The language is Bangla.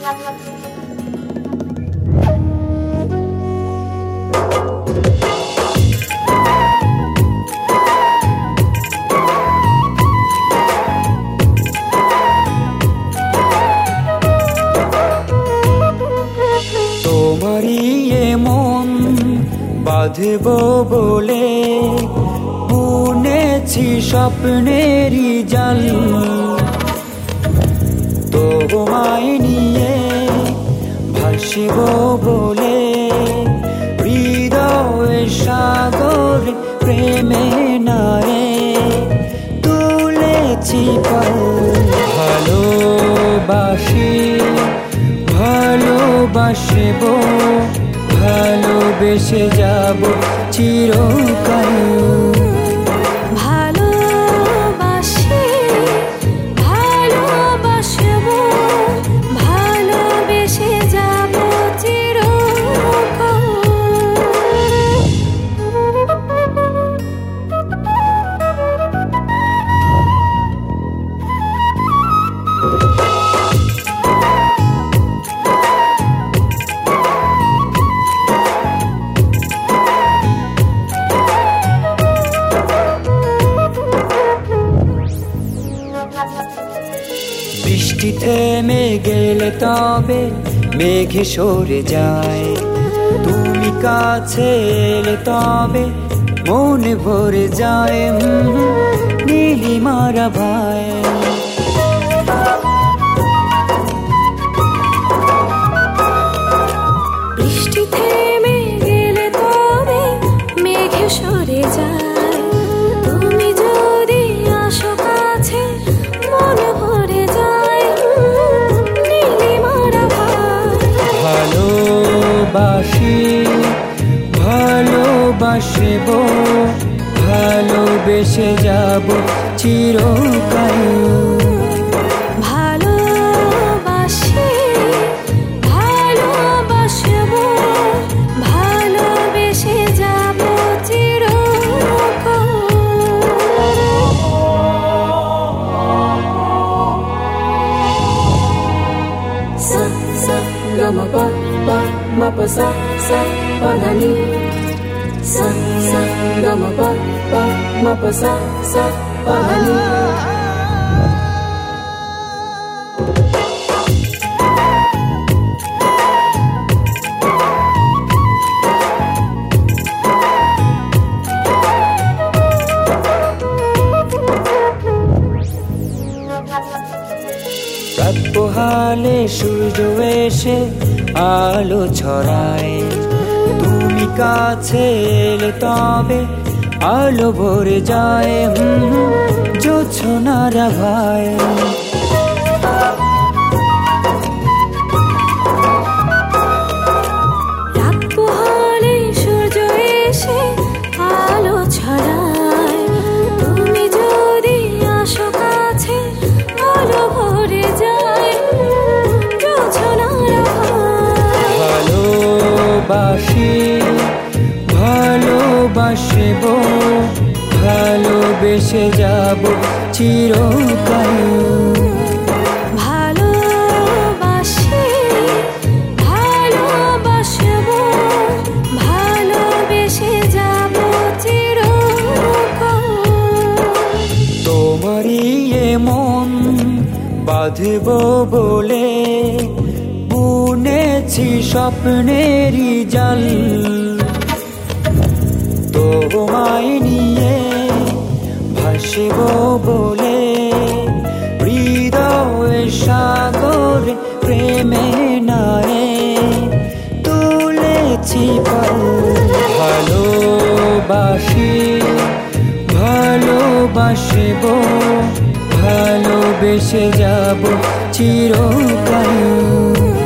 তোমারই মন বাঁধব বলে বুনেছি স্বপ্নেরই জাল, তোমায় নিয়ে ভাসব বলে হৃদয় সাগর প্রেমে নারে তুলেছি পাল। ভালোবাসি ভালোবাসব ভালোবেসে যাব চিরকাল। ভালোবাসি ভালোবাসব ভালোবেসে যাব চিরকাল। বৃষ্টি থেমে গেলে তবে মেঘে সরে যায়, তুমি কাছে এলে তবে মনে ভরে যায় নীলিমারা ভাই। বৃষ্টি থেমে গেলে তবে মেঘে সরে যায়, তুমি যদি আসো কাছে মনে ভরে যায় নীলিমারা ভাই। ভালোবাসি ভালোবাসব ভালোবেসে যাব চিরকাল। ভালোবাসি ভালোবাসব ভালোবেসে যাব চিরকাল। Sa sa ga ma pa pa ma pa sa sa pa da ni. Sa sa ga ma pa pa ma pa sa sa pa da ni. রাত পোহালে সূর্য এসে আলো ছড়ায়, তুমি কাছে এলে তবে আলো ভরে যায় জোছনারা ভাই। রাত পোহালে সূর্য এসে আলো ছড়ায়, তুমি যদি আসো কাছে আলো ভরে যায় জোছনারা ভাই। ভালোবাসি ভালোবাসব ভালোবেসে যাব চিরকাল। ভালোবাসি ভালোবাসব ভালোবেসে যাব চিরকাল। তোমারই মন বাঁধব বলে বুনেছি স্বপ্নেরই জাল, তোমায় নিয়ে ভাসব বলে হৃদয় সাগর প্রেমে নারে তুলেছি পাল। ভালোবাসি ভালোবাসব ভালোবেসে যাব চিরকাল।